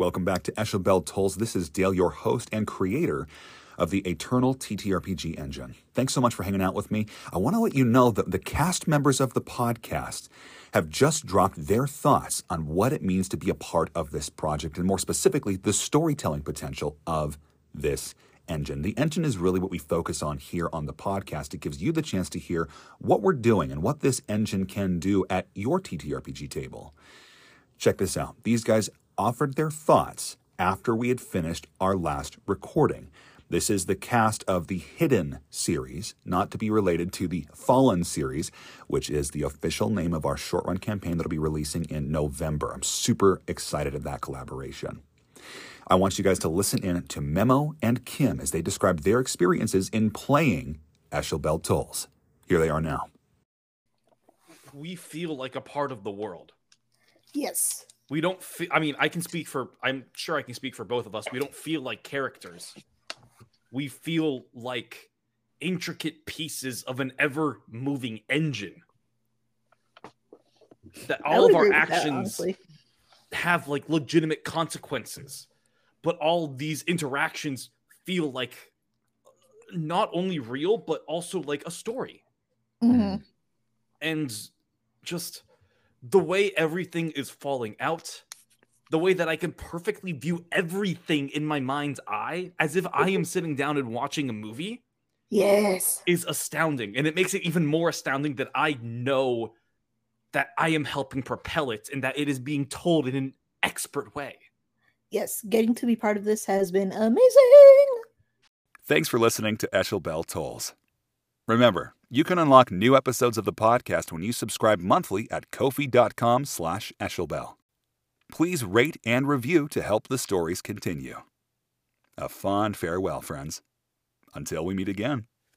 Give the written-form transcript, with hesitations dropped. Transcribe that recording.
Welcome back to Eschel Bell Tolls. This is Dale, your host and creator of the Eternal TTRPG engine. Thanks so much for hanging out with me. I want to let you know that the cast members of the podcast have just dropped their thoughts on what it means to be a part of this project, and more specifically, the storytelling potential of this engine. The engine is really what we focus on here on the podcast. It gives you the chance to hear what we're doing and what this engine can do at your TTRPG table. Check this out. These guys offered their thoughts after we had finished our last recording. This is the cast of the Hidden series, not to be related to the Fallen series, which is the official name of our short-run campaign that'll be releasing in November. I'm super excited at that collaboration. I want you guys to listen in to Memo and Kim as they describe their experiences in playing Eschel Bell Tolls. Here they are now. We feel like a part of the world. Yes. We don't feel, I'm sure I can speak for both of us. We don't feel like characters. We feel like intricate pieces of an ever-moving engine. That all of our actions have like legitimate consequences. But all these interactions feel like not only real, but also like a story. Mm-hmm. And just the way everything is falling out, the way that I can perfectly view everything in my mind's eye as if I am sitting down and watching a movie, yes, is astounding. And it makes it even more astounding that I know that I am helping propel it and that it is being told in an expert way. Yes, getting to be part of this has been amazing. Thanks for listening to Eschel Bell Tolls. Remember, you can unlock new episodes of the podcast when you subscribe monthly at ko-fi.com/EschelBell. Please rate and review to help the stories continue. A fond farewell, friends. Until we meet again.